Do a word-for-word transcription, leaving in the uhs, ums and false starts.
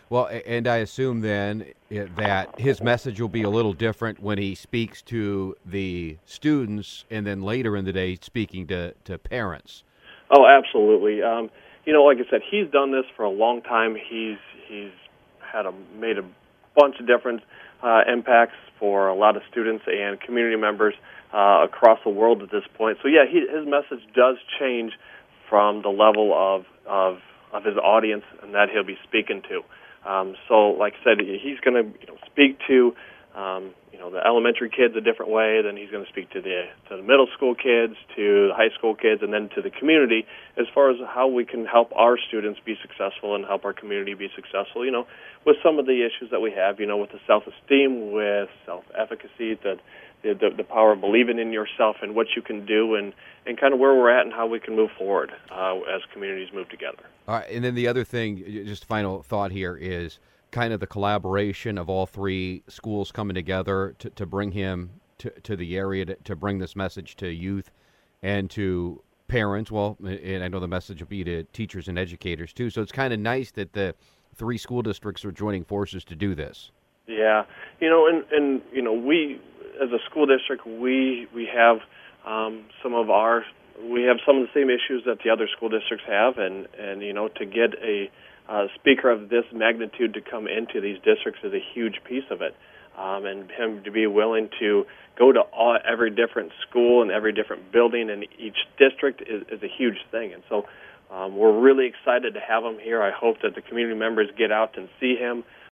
Well, a- and I assume then eh, that his message will be a little different when he speaks to the students, and then later in the day speaking to, to parents. Oh, absolutely. Um, you know, like I said, he's done this for a long time. He's he's had a made a bunch of different uh, impacts for a lot of students and community members uh, across the world at this point. So yeah, he, his message does change from the level of of of his audience and that he'll be speaking to. Um, so, like I said, he's going to you know, speak to um, you know the elementary kids a different way. Then he's going to speak to the to the middle school kids, to the high school kids, and then to the community as far as how we can help our students be successful and help our community be successful. You know, with some of the issues that we have. You know, with the self-esteem, with self-efficacy, that the, the the power of believing in yourself and what you can do, and and kind of where we're at and how we can move forward uh, as communities move together. All right, and then the other thing, just final thought here, is kind of the collaboration of all three schools coming together to, to bring him to, to the area, to, to bring this message to youth and to parents. Well, and I know the message will be to teachers and educators too. So it's kind of nice that the three school districts are joining forces to do this. Yeah, you know, and, and you know, we as a school district, we we have um, some of our we have some of the same issues that the other school districts have, and, and you know, to get a uh, speaker of this magnitude to come into these districts is a huge piece of it, um, and him to be willing to go to all, every different school and every different building in each district is, is a huge thing, and so um, we're really excited to have him here. I hope that the community members get out and see him.